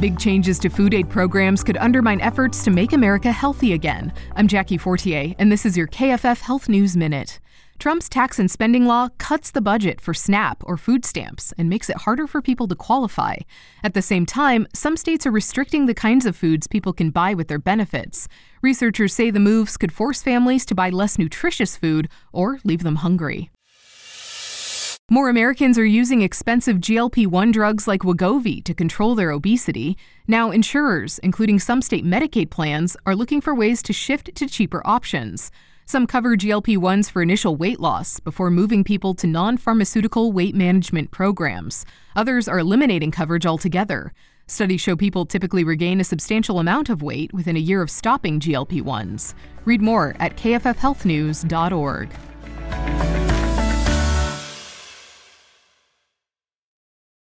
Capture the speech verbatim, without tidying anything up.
Big changes to food aid programs could undermine efforts to make America healthy again. I'm Jackie Fortier, and this is your K F F Health News Minute. Trump's tax and spending law cuts the budget for SNAP or food stamps and makes it harder for people to qualify. At the same time, some states are restricting the kinds of foods people can buy with their benefits. Researchers say the moves could force families to buy less nutritious food or leave them hungry. More Americans are using expensive G L P one drugs like Wegovy to control their obesity. Now, insurers, including some state Medicaid plans, are looking for ways to shift to cheaper options. Some cover G L P ones for initial weight loss before moving people to non-pharmaceutical weight management programs. Others are eliminating coverage altogether. Studies show people typically regain a substantial amount of weight within a year of stopping G L P ones. Read more at K F F health news dot org.